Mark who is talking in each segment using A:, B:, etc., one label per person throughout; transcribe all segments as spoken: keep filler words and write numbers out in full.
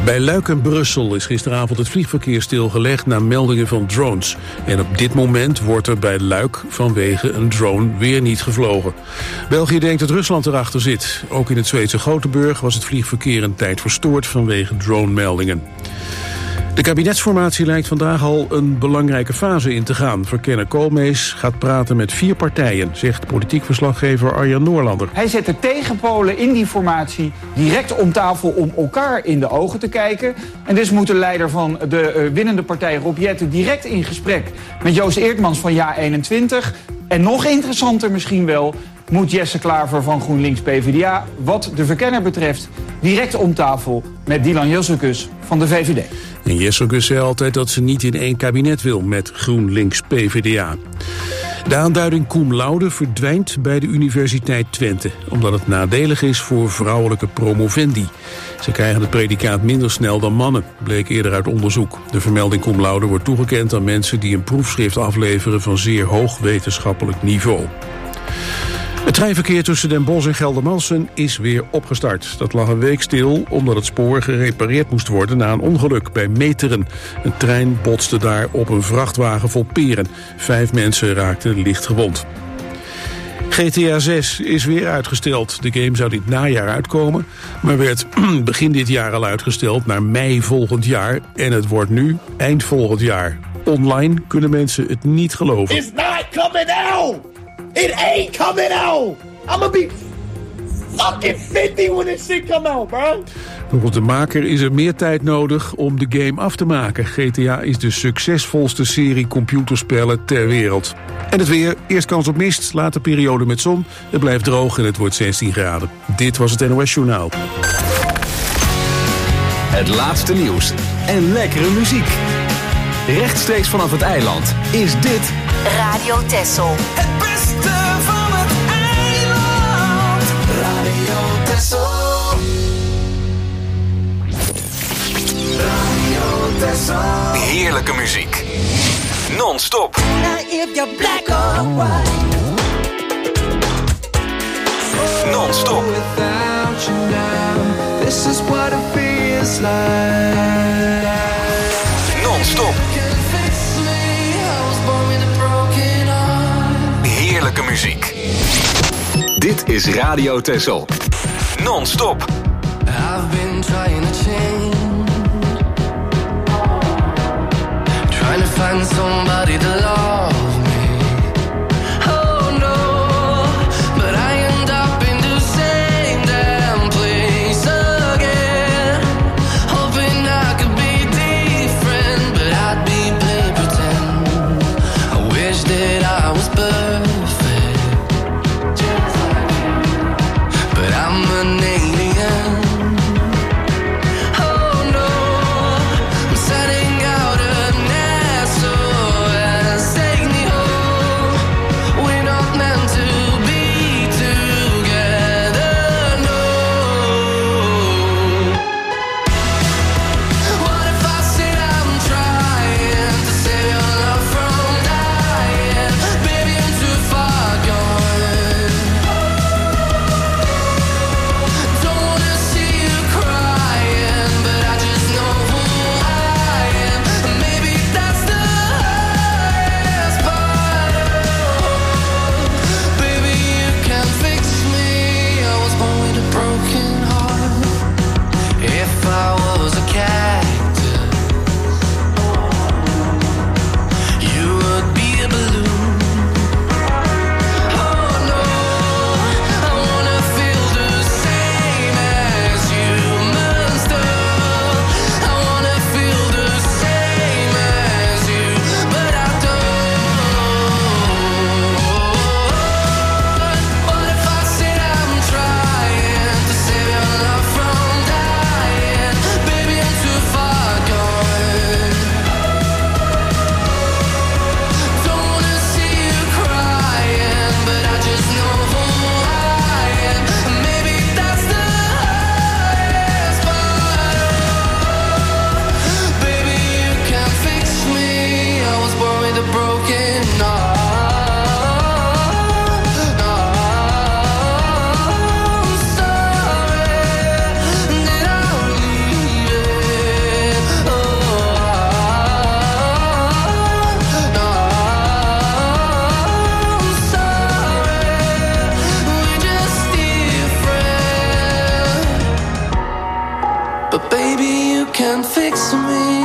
A: Bij Luik en Brussel is gisteravond het vliegverkeer stilgelegd na meldingen van drones. En op dit moment wordt er bij Luik vanwege een drone weer niet gevlogen. België denkt dat Rusland erachter zit. Ook in het Zweedse Gothenburg was het vliegverkeer een tijd verstoord vanwege drone-meldingen. De kabinetsformatie lijkt vandaag al een belangrijke fase in te gaan. Verkenner Koolmees gaat praten met vier partijen, zegt politiek verslaggever Arjan Noorlander.
B: Hij zet de tegenpolen in die formatie direct om tafel om elkaar in de ogen te kijken. En dus moet de leider van de uh, winnende partij, Rob Jetten, direct in gesprek met Joost Eertmans van Ja eenentwintig. En nog interessanter misschien wel, moet Jesse Klaver van GroenLinks P v d A, wat de verkenner betreft, direct om tafel met Dylan Jezelkus van de V V D.
A: En Jezelkus zei altijd dat ze niet in één kabinet wil met GroenLinks P v d A. De aanduiding cum laude verdwijnt bij de Universiteit Twente, omdat het nadelig is voor vrouwelijke promovendi. Ze krijgen het predicaat minder snel dan mannen, bleek eerder uit onderzoek. De vermelding cum laude wordt toegekend aan mensen die een proefschrift afleveren van zeer hoog wetenschappelijk niveau. Het treinverkeer tussen Den Bosch en Geldermalsen is weer opgestart. Dat lag een week stil omdat het spoor gerepareerd moest worden na een ongeluk bij Meteren. Een trein botste daar op een vrachtwagen vol peren. Vijf mensen raakten licht gewond. G T A zes is weer uitgesteld. De game zou dit najaar uitkomen, maar werd begin dit jaar al uitgesteld naar mei volgend jaar. En het wordt nu eind volgend jaar. Online kunnen mensen het niet geloven.
C: It's not coming out! It ain't coming out! I'ma be fucking fifty when this shit come out, bro!
A: Volgens de maker is er meer tijd nodig om de game af te maken. G T A is de succesvolste serie computerspellen ter wereld. En het weer, eerst kans op mist, later periode met zon. Het blijft droog en het wordt zestien graden. Dit was het N O S Journaal.
D: Het laatste nieuws en lekkere muziek. Rechtstreeks vanaf het eiland is dit
E: Radio Texel.
F: Het beste van het eiland. Radio Texel. Radio Texel.
D: heerlijke muziek. Non-stop. Non-stop. Non-stop. Heerlijke muziek. Dit is Radio Texel. Non-stop.
F: I've been trying to change, trying to find somebody to love me. Oh no, but I end up in the same damn place again, hoping I could be different, but I'd be playing pretend. I wish that I was perfect, but I'm an alien. Oh no, I'm setting out an S O S Baby, you can fix me.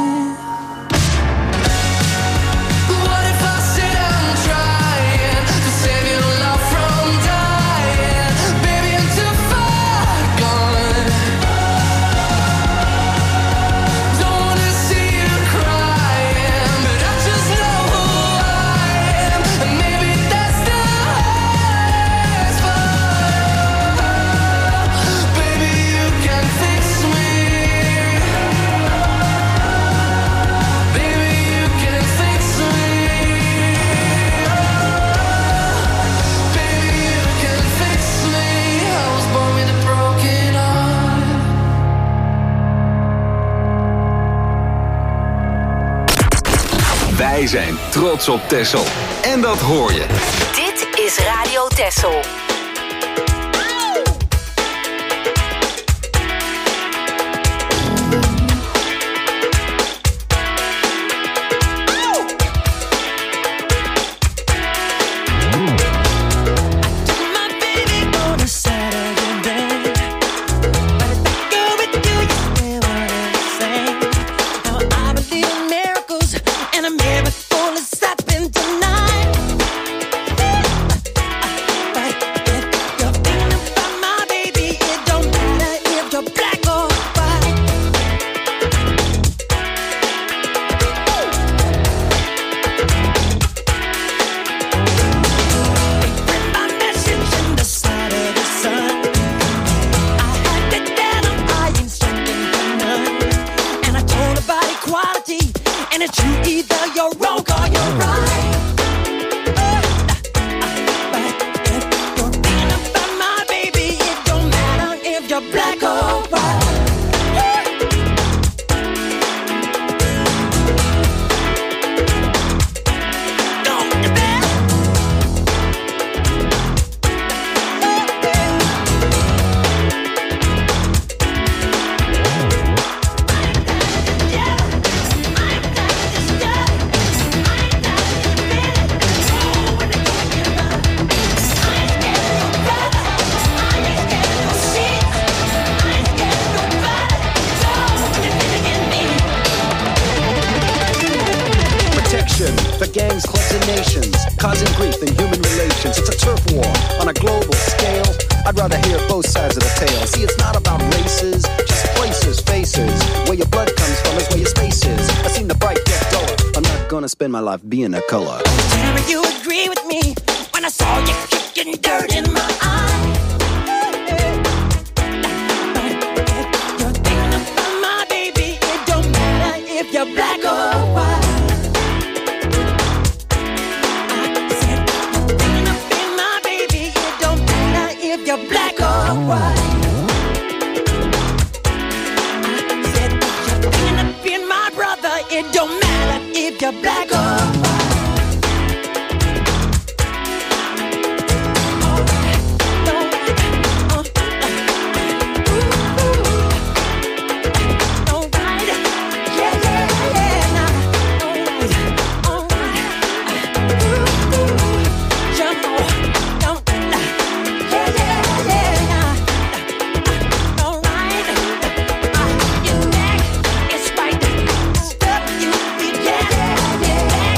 D: Wij zijn trots op Texel. En dat hoor je.
E: Dit is Radio Texel.
G: Spend my life being a color.
H: Tell me you agree with me when I saw you kicking dirt in my eye. You're thinking about my baby. It don't matter if you're black or white. I said you're thinking about my baby. It don't matter if you're black or white. I said you're thinking about my brother. It don't matter if you're black or white.
F: Yeah.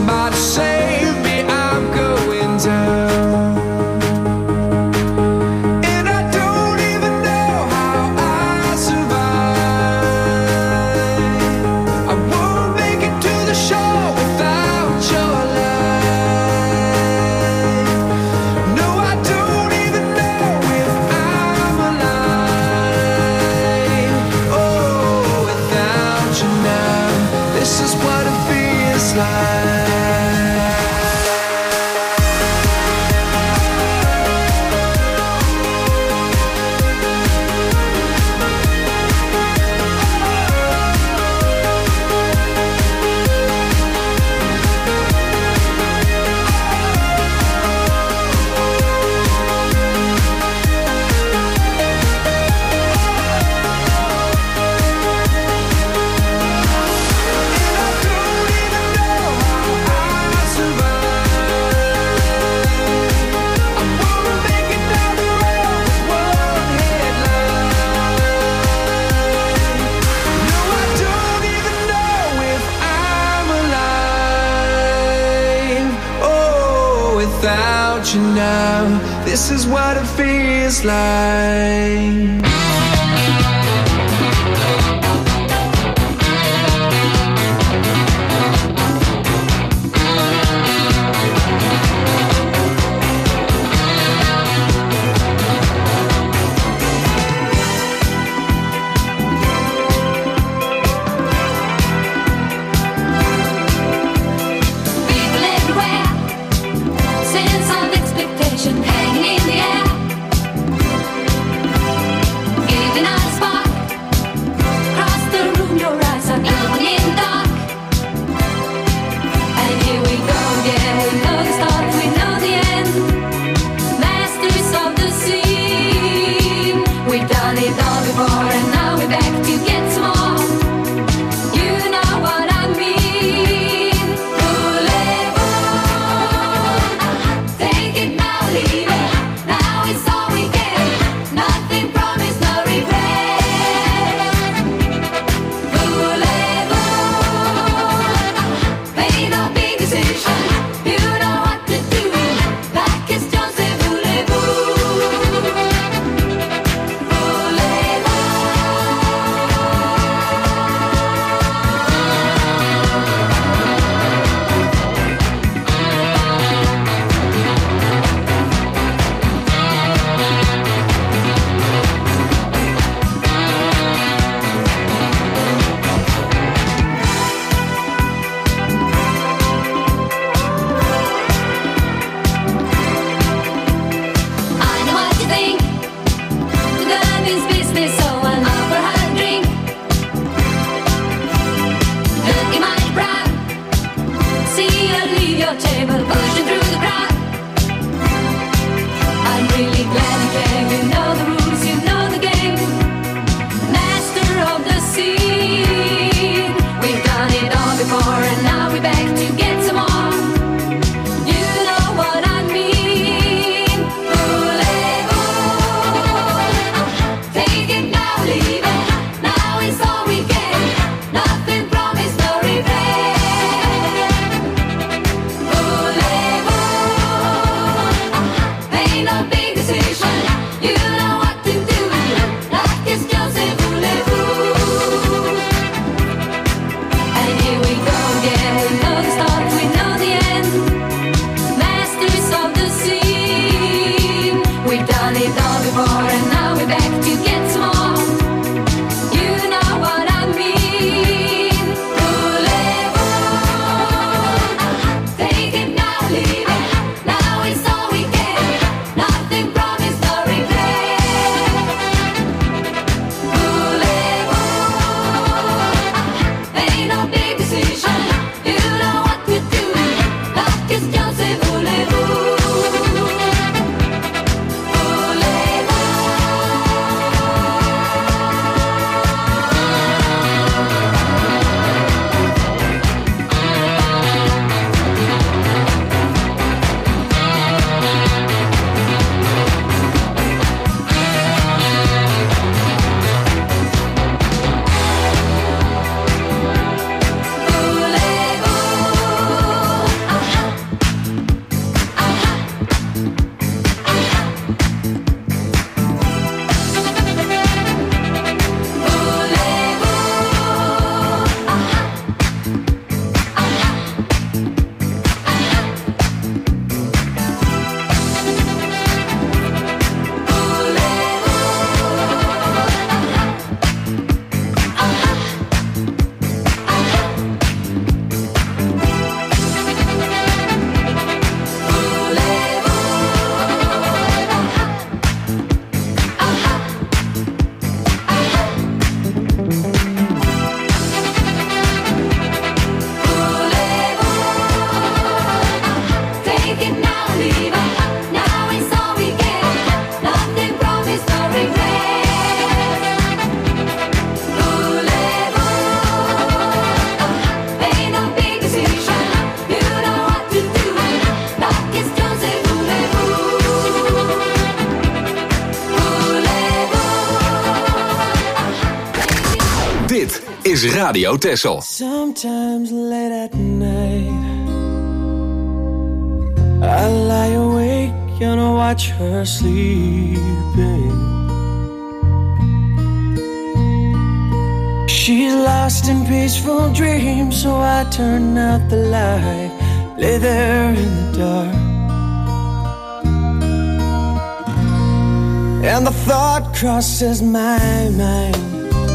F: somebody save me, I'm going down. And I don't even know how I survive. I won't make it to the shore without your light. No, I don't even know if I'm alive. Oh, without you now, this is what it feels like. Without you now, this is what it feels like.
I: Nothing promised, no revenge.
D: is Radio Texel.
H: Sometimes late at night I lie awake and I watch her sleeping. She's lost in peaceful dreams, so I turn out the light, lay there in the dark. And the thought crosses my mind,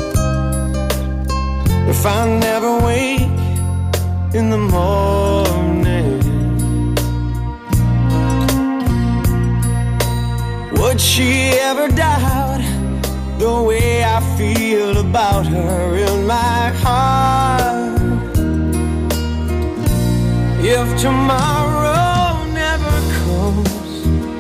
H: if I never wake in the morning, would she ever doubt the way I feel about her in my heart? If tomorrow never comes,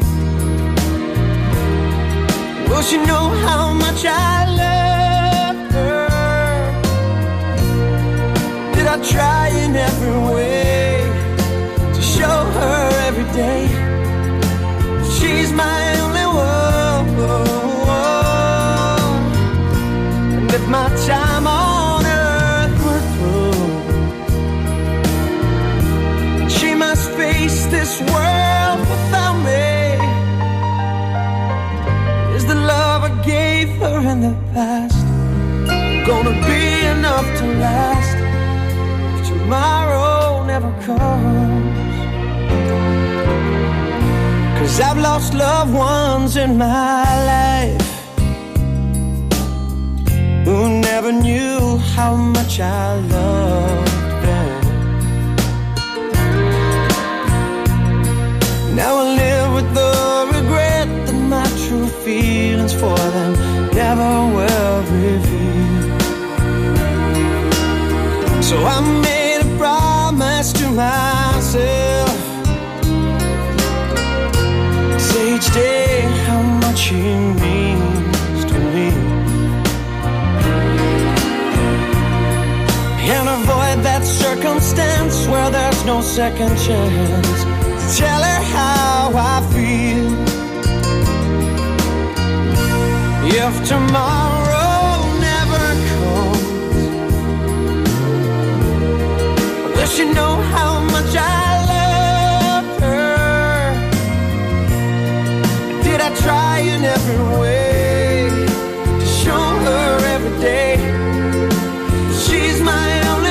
H: will she know how much I love her? Did I try in every way to show her every day she's my only one? And if my time on earth were through, she must face this world without me. Is the love I gave her in the past gonna be enough to last if tomorrow never comes? 'Cause I've lost loved ones in my life who never knew how much I loved them. Now I live with the regret that my true feelings for them never will reveal. So I made a promise to myself, say each day how much he means to me, and avoid that circumstance where there's no second chance. Tell her how I feel. If tomorrow never comes, will she know how much I love her? Did I try in every way to show her every day she's my only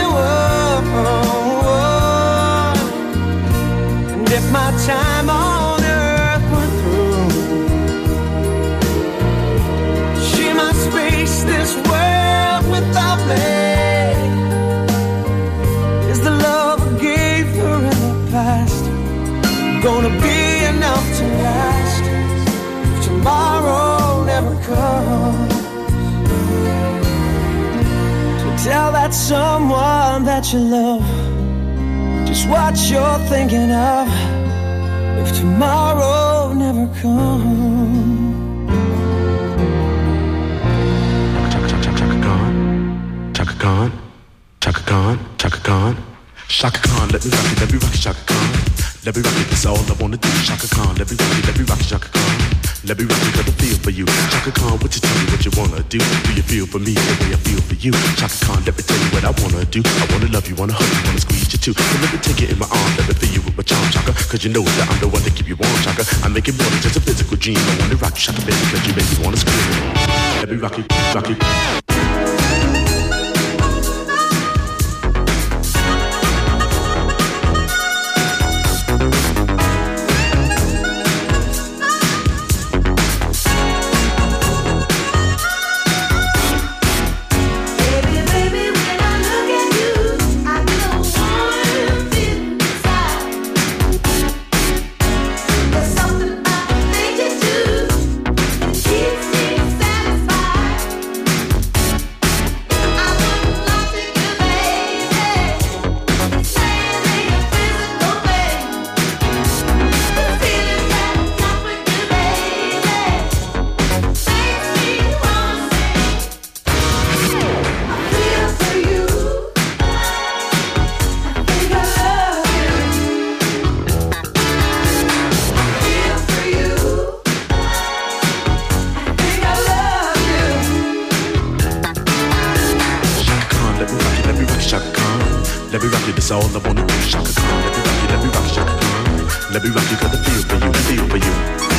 H: one? And if my time on earth were through, she must face this world without me. Is the love I gave her in the past gonna be enough to last if tomorrow never comes? Tell that someone that you love just what you're thinking of if tomorrow never comes.
I: Chaka Khan, Chaka Khan, Chaka Khan, Chaka Khan, let me rock it, let me rock it, Chaka Khan. Let me rock it, that's all I wanna do. Chaka Khan, let me rock it, let me rock it, Chaka Khan. Let me rock it, got a feel for you. Chaka Khan, what you tell me what you wanna do? Do you feel for me the way I feel for you? Chaka Khan, let me tell you what I wanna do. I wanna love you, wanna hug you, wanna squeeze you too. So let me take it in my arms, let me feel you with my charm, Chaka. Cause you know that I'm the one to keep you warm, Chaka. I make it more than just a physical dream. I wanna rock you, Chaka, baby, cause you make me wanna scream. Let me rock it, rock it. all I wanna do. Shaka Khan, let me rock you, let me rock you, Shaka Khan. Let me rock you, got the feel for you, feel for you.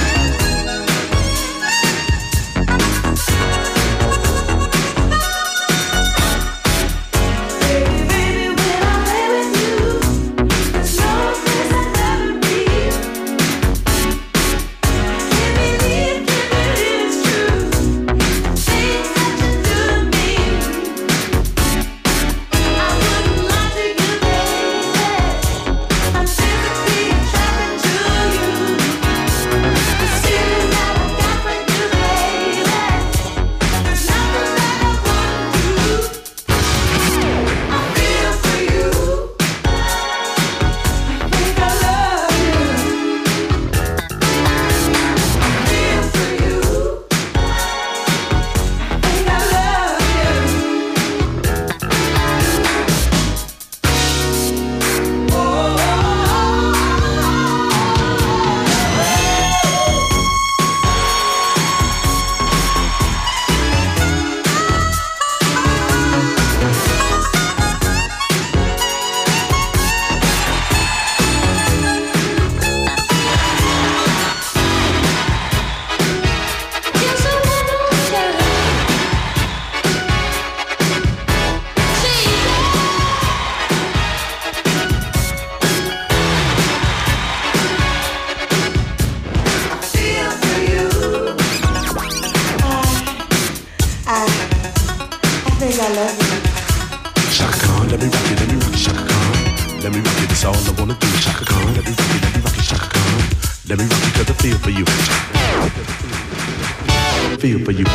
I: Feel for you.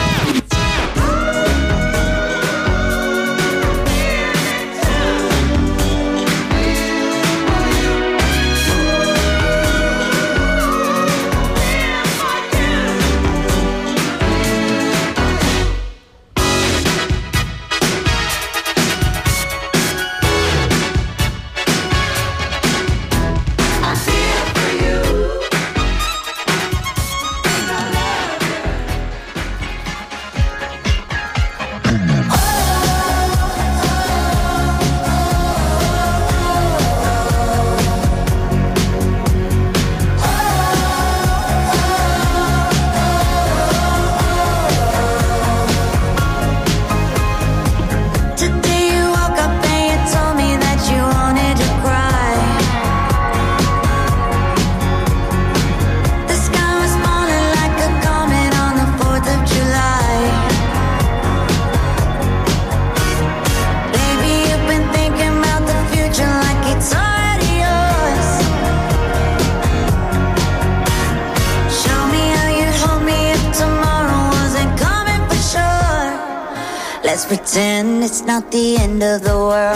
J: Let's pretend it's not the end of the world.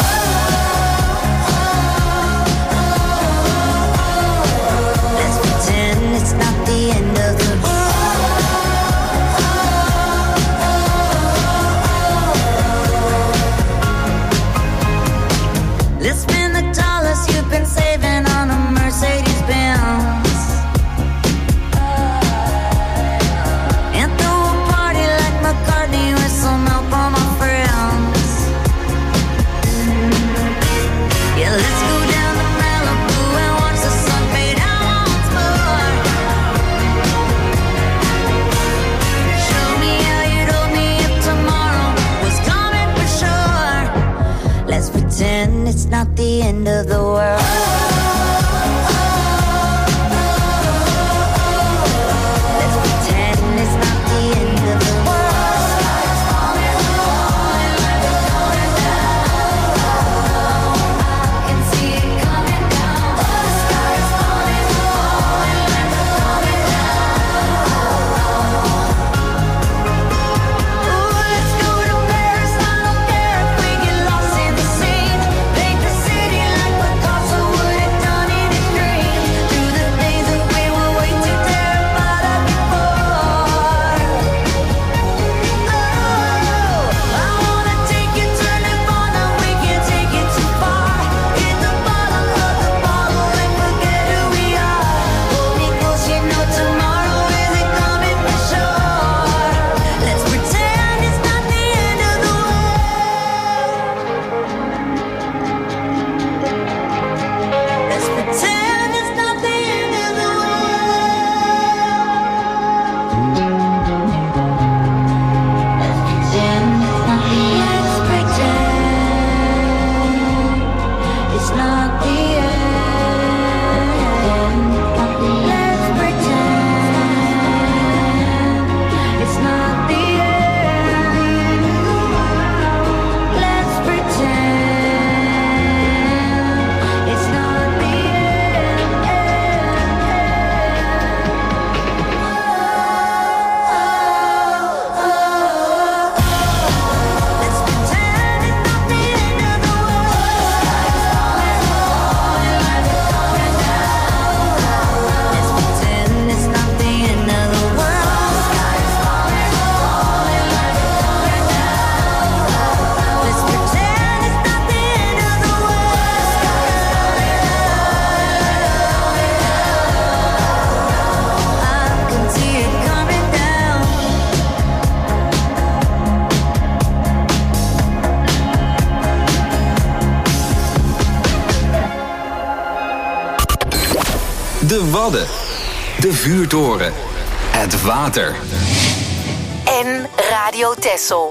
J: Let's pretend it's not the end of the world. Let's spend the dollars you've been saving on a Mercedes Benz. It's not the end of the world. Let's pretend it's not the end of the world. Sky's falling, falling like it's going down. I can see it coming down. The sky's falling, falling like it's going down. Ooh, let's go to Paris. I don't care if we get lost in the sea. Paint the city like we're
D: De Wadden. De vuurtoren. Het water.
E: En Radio Texel.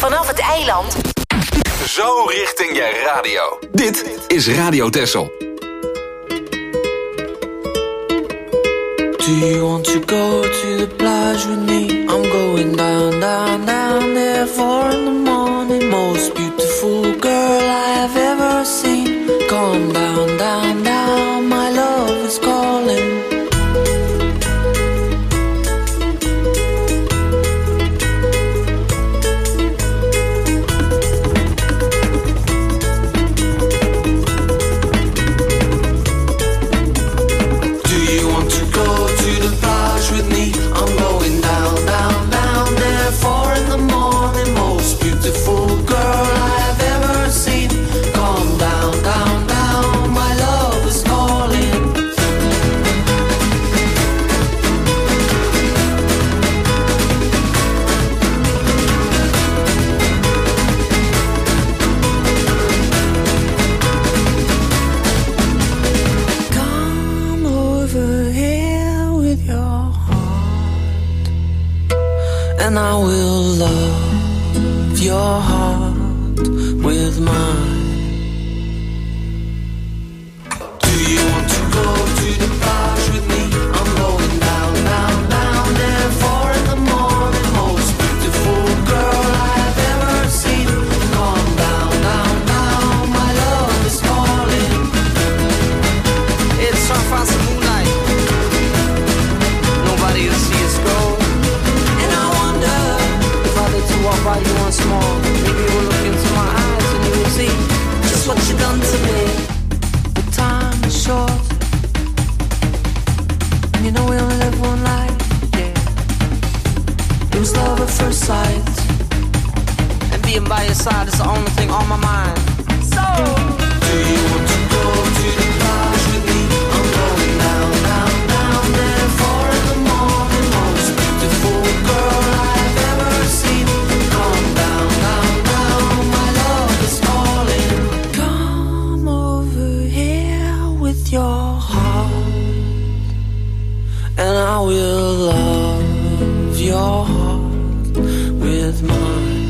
E: vanaf het eiland.
D: Zo richting je radio. Dit is Radio Texel.
F: Do you want to go to the plage with me? I'm going down, down, down there. Four in the morning. Most beautiful girl I have ever seen. Come down, down, down. My love is calling. With me, I'm going down, down, down there. Four in the morning, most beautiful girl I have ever seen. Come down, down, down, my love is calling. Come over here with your and I will love your heart with mine. Do you want to go to the plage with me? I'm going down, down, down there. Four in the morning, most beautiful girl I have ever seen. Come down, down, down, my love is calling. It's our fancy moonlight. Nobody will see us go. To walk by you once more, maybe you will look into my eyes and you will see just what you done to me. The time is short, and you know we only live one life. Yeah, it was love at first sight, and being by your side is the only thing on my mind. So, do you want to go to the plage with me? I'm going down, down, down there. Four in the morning, most beautiful girl I have ever seen. Your heart, and I will love your heart with mine.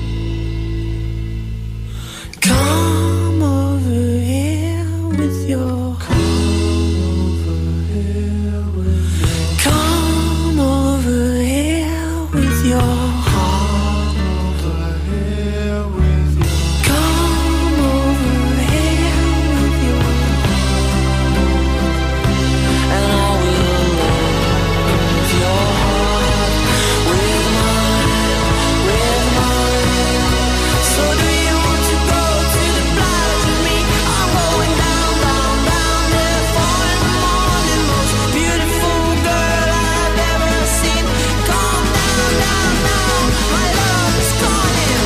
F: Come over here with your come over here with come over here with your heart over here with your come over here with your and I will love your heart with mine, with mine. So do you want to go to the plage with me? I'm going down, down, down there. Four in the morning, most beautiful girl I've ever seen. Come down, down, down, my love is calling.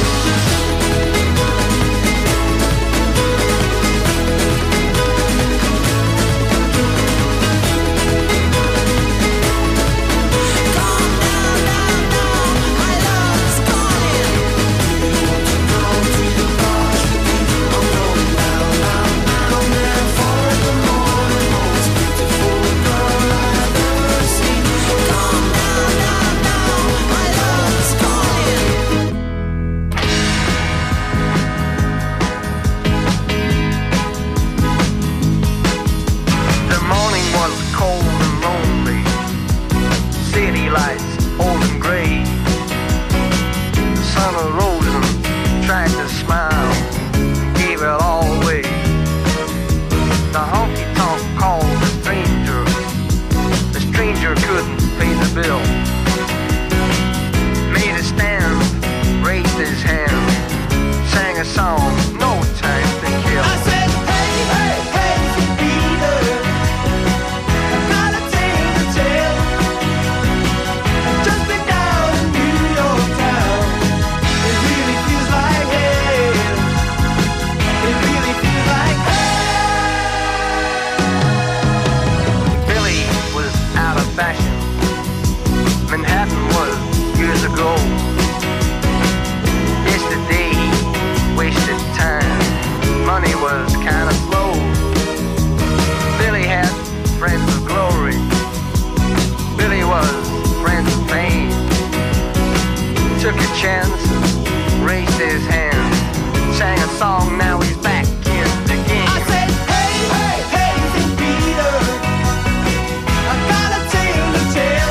K: raised his hand, sang a song, now he's back in the game.
H: I said, hey, hey, hey, Saint Peter, I got a tale to tell.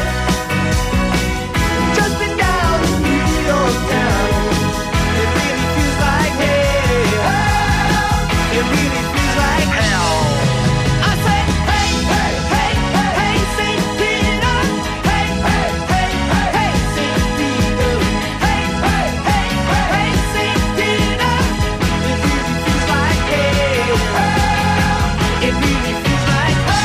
H: Just been down in New York town. It really feels like hell. It really feels like hell. I said, hey, hey, hey, hey, Saint Peter. Hey, hey, hey, hey, Saint Peter. Hey, hey, hey, hey, Saint Peter. It really feels like hell. It really feels like hell.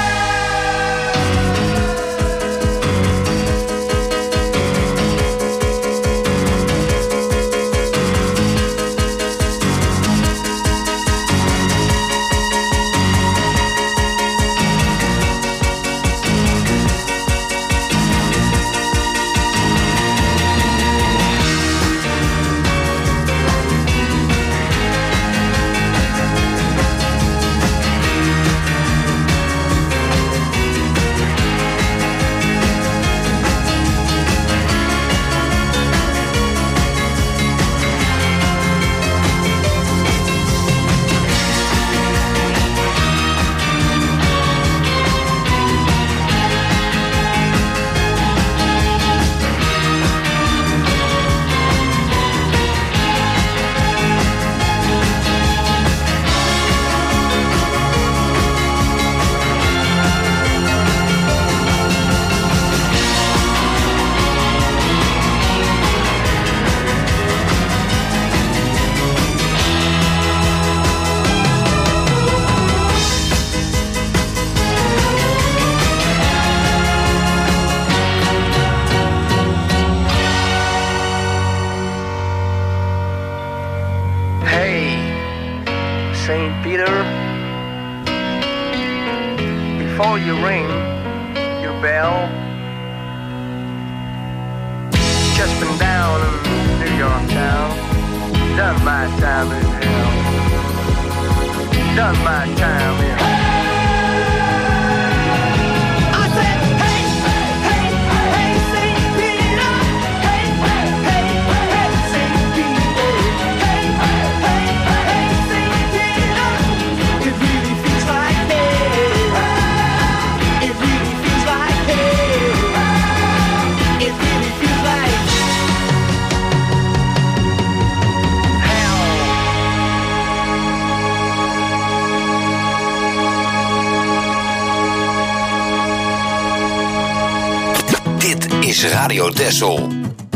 K: Hey, Saint Peter, before you ring your bell, just been down in New York town, done my time in hell, done my time in hell.
H: I said, hey, hey, hey, Saint Peter. Hey, hey, hey, hey, Saint Peter. Hey, hey, hey, hey, Saint Peter. It really feels like hell. It really feels like hell. It really feels like
D: Dit is Radio Texel.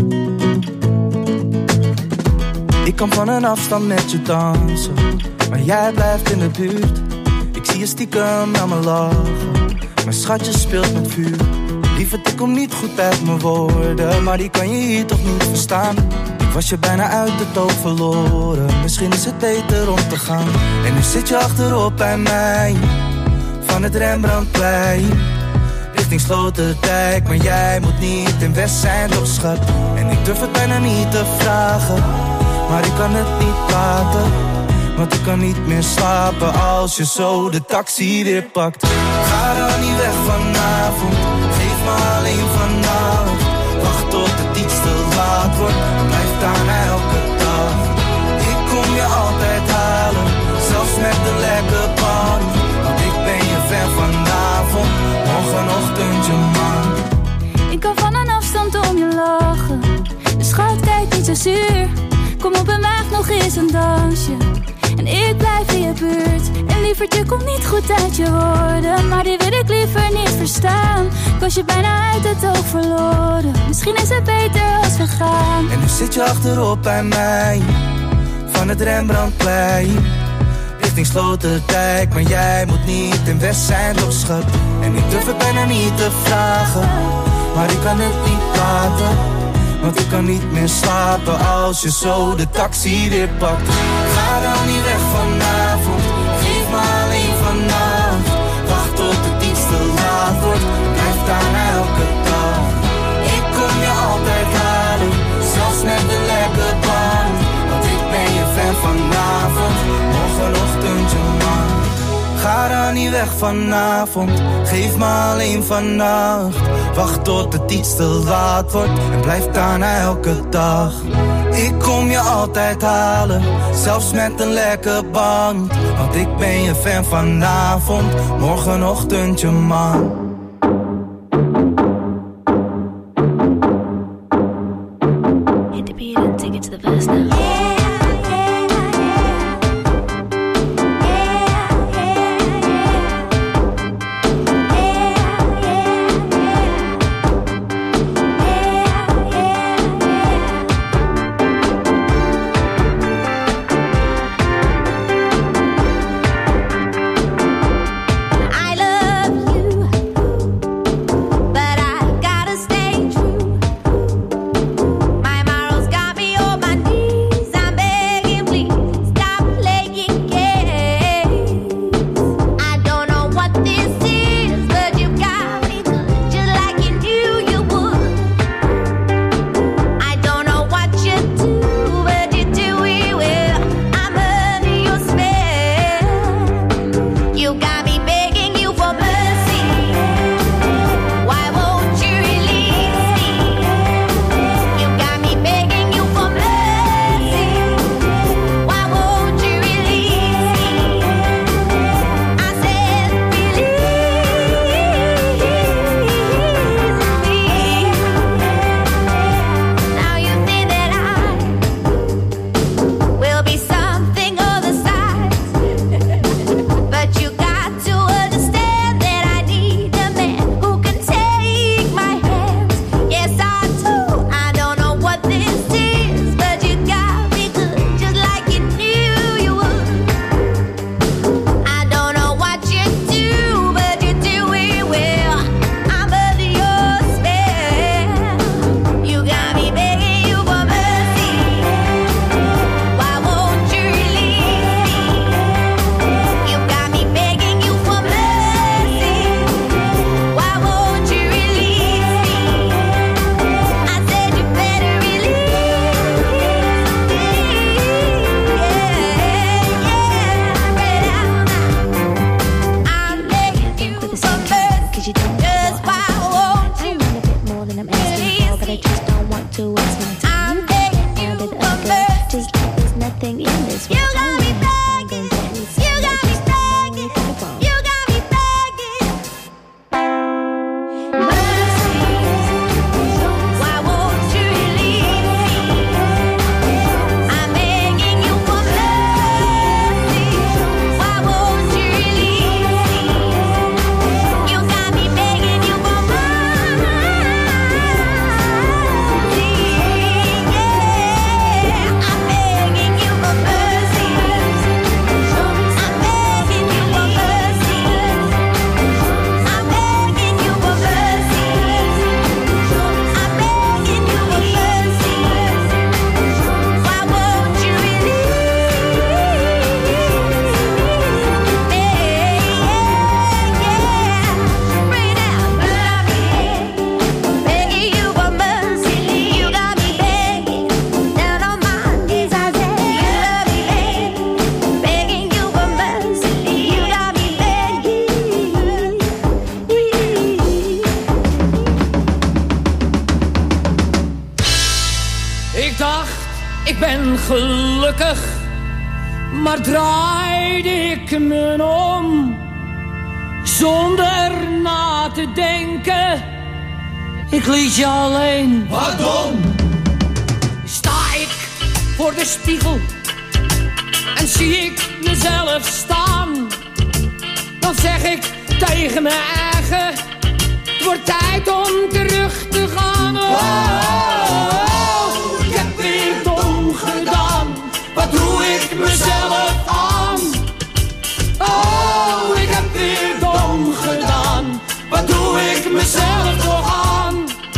L: Ik kan van een afstand met je dansen, maar jij blijft in de buurt. Ik zie je stiekem naar me lachen, mijn schatje speelt met vuur. Lieverd, ik kom niet goed uit mijn woorden, maar die kan je hier toch niet verstaan. Ik was je bijna uit het oog verloren, misschien is het beter om te gaan. En nu zit je achterop bij mij, van het Rembrandtplein, richting Sloterdijk. Maar jij moet niet in West zijn, toch schat. En ik durf het bijna niet te vragen, maar ik kan het niet laten, want ik kan niet meer slapen als je zo de taxi weer pakt. Ga dan niet weg vanavond, geef me alleen vannacht. Wacht tot het iets te laat wordt, blijf daar elke dag. Ik kom je altijd halen, zelfs met de lekke pan. Want ik ben je fan vanavond, morgenochtend je man.
M: Ik kan van een afstand om je lachen, de schat kijkt niet zo zuur. Kom op en maak nog eens een dansje, en ik blijf in je buurt. En lievertje komt niet goed uit je woorden, maar die wil ik liever niet verstaan. Ik was je bijna uit het oog verloren, misschien is het beter als we gaan.
L: En nu zit je achterop bij mij, van het Rembrandtplein, richting Sloterdijk. Maar jij moet niet in West zijn, toch schat. En ik durf het bijna niet te vragen, maar ik kan het niet laten, want ik kan niet meer slapen als je zo de taxi weer pakt. Ga dan niet weg vanavond, geef me alleen vannacht. Wacht tot het iets te laat wordt, blijf daar elke dag. Ik kom je altijd halen, zelfs met de lekke band. Want ik ben je fan vanavond, morgenochtend je man. Ga dan ga niet weg vanavond, geef me alleen vannacht. Wacht tot het iets te laat wordt en blijf daarna elke dag. Ik kom je altijd halen, zelfs met een lekke band. Want ik ben je fan vanavond, morgenochtend je man.
M: Hit the beat and take it to the verse now.
N: Gelukkig, maar draaide ik me om, zonder na te denken, ik liet je alleen.
C: Wat dom!
N: Sta ik voor de spiegel en zie ik mezelf staan, dan zeg ik tegen mijn eigen, het wordt tijd om terug te gaan. Oh, oh, ik heb weer dom gedaan. Wat doe ik mezelf aan? Oh, ik heb weer dom gedaan. Wat doe ik mezelf toch aan?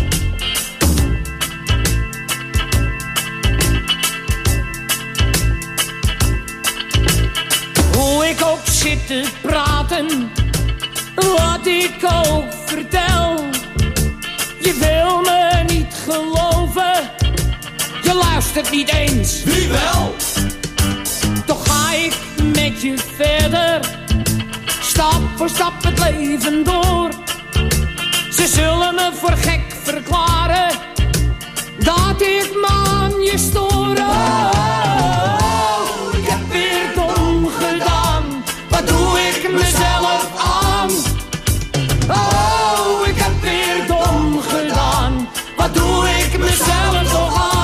N: Hoe ik ook zit te praten, wat ik ook vertel, je wil me niet geloven, je luistert niet eens.
C: Wie wel?
N: Toch ga ik met je verder, stap voor stap het leven door. Ze zullen me voor gek verklaren dat ik me aan je stoor. Oh, ik heb weer dom gedaan. Wat doe ik mezelf aan? Oh, ik heb weer dom gedaan. Wat doe ik mezelf toch aan?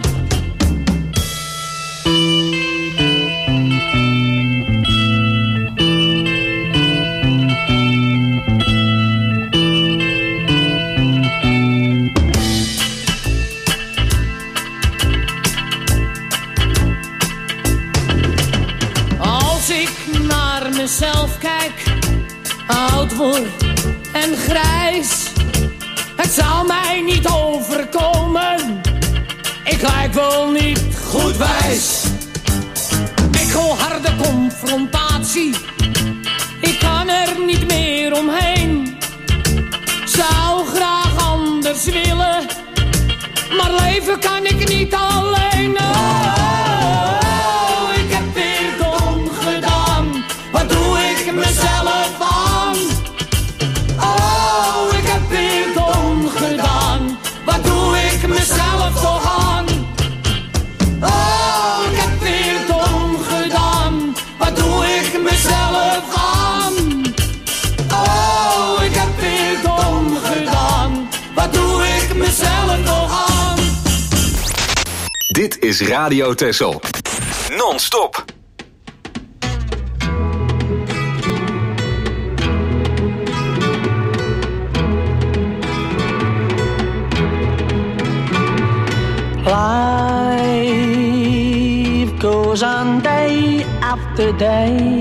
N: Zelf kijk, oud word en grijs. Het zou mij niet overkomen. Ik lijk wel niet goed wijs. Ik wil harde confrontatie. Ik kan er niet meer omheen. Zou graag anders willen, maar leven kan ik niet alleen. Oh, ik heb weer dom gedaan. Wat doe ik mezelf aan? Oh, ik heb weer dom gedaan. Wat doe ik mezelf toch aan? Oh, ik heb weer dom gedaan. Wat doe ik mezelf aan? Oh, ik heb weer dom gedaan. Wat doe ik mezelf toch aan?
D: Dit is Radio Texel. Non-stop.
O: Life goes on day after day.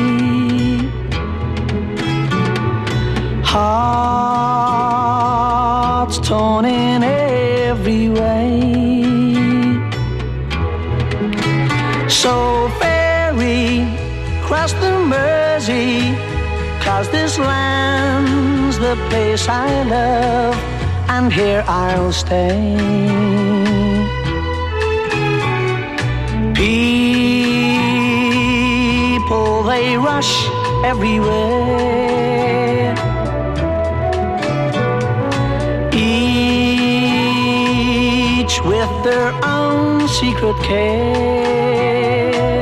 O: Hearts torn in every way. So ferry, cross the Mersey, 'cause this land's the place I love, and here I'll stay. People, they rush everywhere. Each with their own secret care.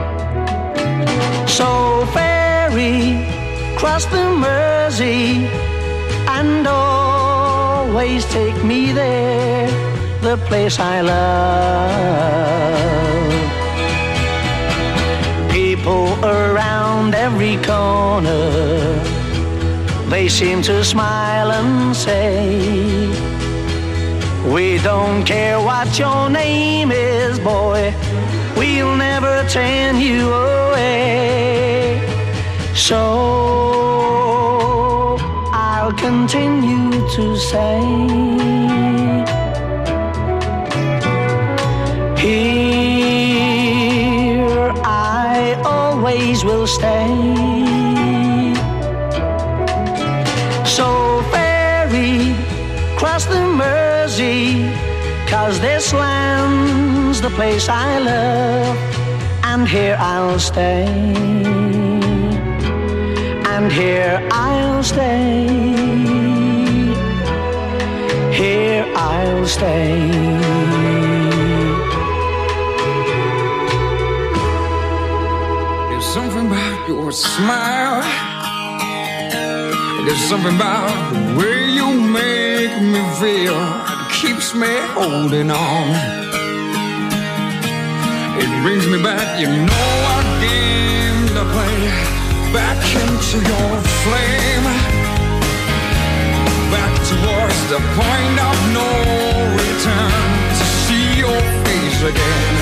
O: So ferry, cross the Mersey, and always take me there, the place I love. People around every corner, they seem to smile and say, we don't care what your name is, boy, we'll never turn you away. So I'll continue to say, here I always will stay. So ferry, cross the Mersey, 'cause this land's the place I love, and here I'll stay. And here I'll stay. Here I'll stay.
P: There's something about your smile. There's something about the way you make me feel. It keeps me holding on. It brings me back, you know, again to play. Back into your flame. Back towards the point of no return. To see your face again.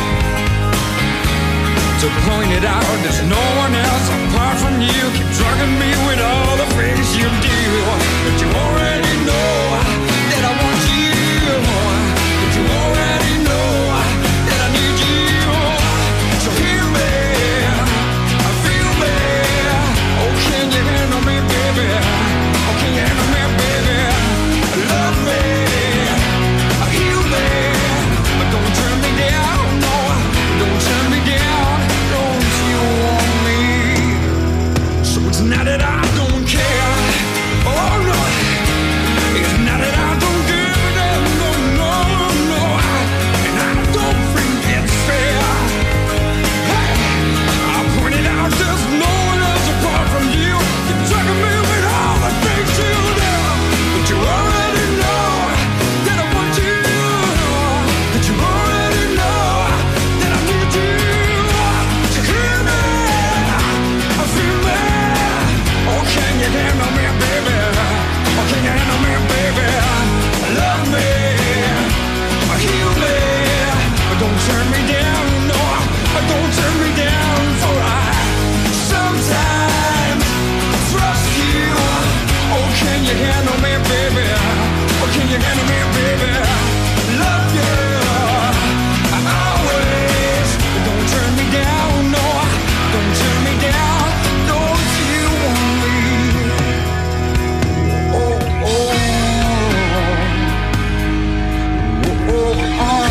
P: To point it out, there's no one else apart from you. Keep drugging me with all the things you do. But you already know that I want you. But you already know that I need you. So hear me, feel me. Oh, can you handle me, baby? Oh, can you handle me, baby? Love me, heal me. But don't turn me down, no. Don't turn me down. turn me down, no, don't turn me down, for I sometimes trust you. Oh, can you handle me, baby? Oh, can you handle me, baby? Love you always. Don't turn me down, no, don't turn me down. Don't you want me? Oh, oh, oh, oh, oh.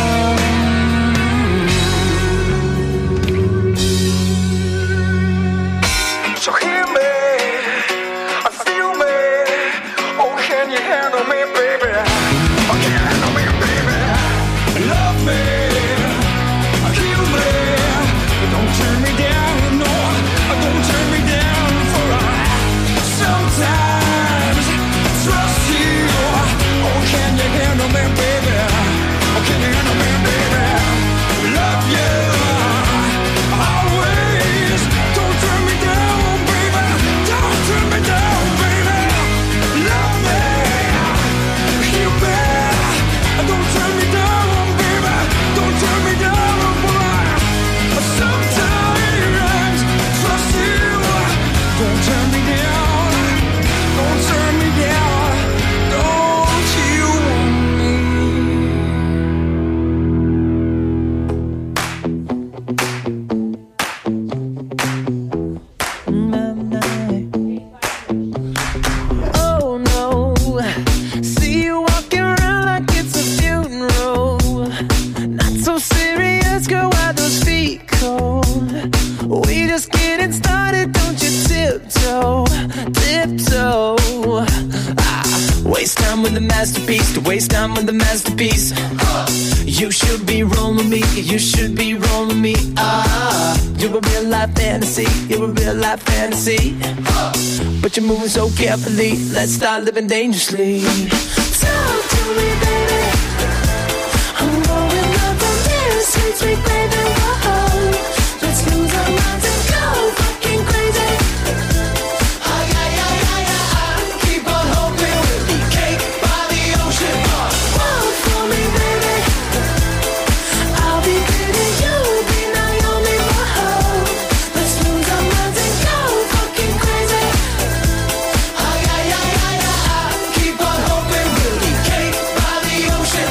P: So hear me, feel me. Oh, can you handle me, baby? Oh, can you handle me, baby? Love me, heal me. Don't turn me down, no, don't turn me down, for I sometimes trust you. Oh, can you handle me, baby? Oh, can you handle me, baby? Love you always. Don't turn me down, baby. Don't turn me down, baby. Love me, heal me. Don't turn me down, baby. Don't turn me down, boy. Sometimes trust you. Don't turn me down. Don't turn me down. Don't you want me?
H: Oh no, see you walking around like it's a funeral. Not so serious, girl, why those feet cold? We just getting started, don't you tiptoe, tiptoe. Ah, waste time with the masterpiece, to waste time with the masterpiece. You should be rolling me, you should be rolling me. Ah, you're a real life fantasy, you're a real life fantasy. But you're moving so carefully, let's start living dangerously. Talk to me, baby. I'm going up on this sweet, sweet baby. Whoa, let's lose our minds and go fucking crazy. Ay, ay, ay, ay, ay, keep on hoping we'll be cake by the ocean. Walk for me, baby. I'll be pretty, you'll be Naomi. Whoa, let's lose our minds and go fucking crazy. Ay, ay, ay, ay, ay, keep on hoping we'll be cake by the ocean.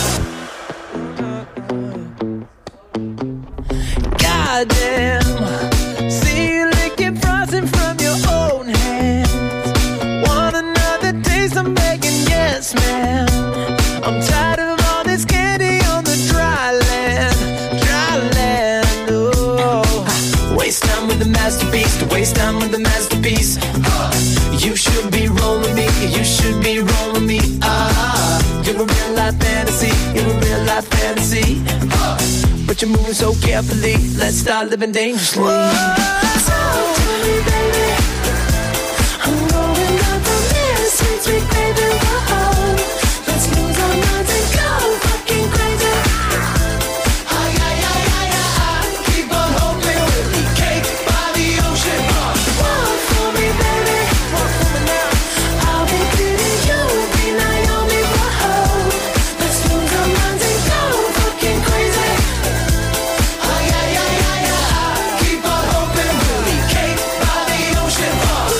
H: Goddamn, see you licking frosting from your own hands. Want another taste? I'm begging, yes, man. I'm tired of all this candy on the dry land, dry land. Oh, waste time with the masterpiece, to waste time with the masterpiece. You should be rolling me, you should be rolling me. Ah, you're a real life fantasy, you're a real life fantasy. But you're moving so carefully, let's start living dangerously. Talk to me, baby. I'm going up on this sweet, sweet baby. Whoa, let's lose our minds and go fucking crazy. Ay, ay, ay, ay, ay, keep on hoping we'll be cake by the ocean. Walk for me, baby. Walk for me now. I'll be pretty, you'll be Naomi. Whoa, let's lose our minds and go fucking crazy. Ay, ay, ay, ay, ay, keep on hoping we'll be cake by the ocean.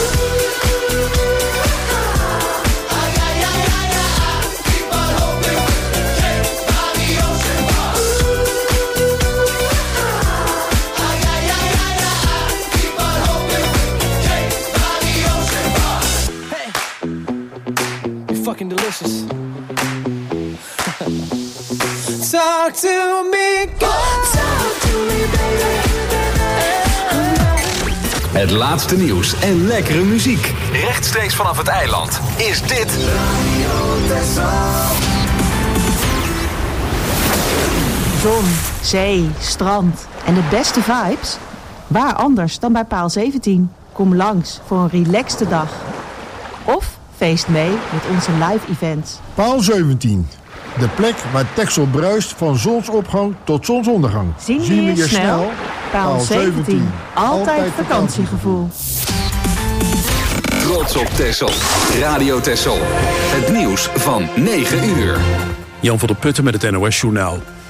H: Ay, ay, ay, ay, ay, keep on hoping we'll be cake by the ocean. Ay, ay, ay, ay, ay, keep on hoping we'll be cake by the ocean. Hey, you're fucking delicious. Talk to me, God. Talk to me, baby.
D: Het laatste nieuws en lekkere muziek. Rechtstreeks vanaf het eiland is dit...
Q: Zon, zee, strand en de beste vibes? Waar anders dan bij Paal zeventien? Kom langs voor een relaxte dag. Of feest mee met onze live events.
R: Paal zeventien. De plek waar Texel bruist van zonsopgang tot zonsondergang.
Q: Zien we je snel? Paal zeventien. Altijd vakantiegevoel.
D: Trots op Texel. Radio Texel. Het nieuws van negen uur.
A: Jan van der Putten met het N O S Journaal.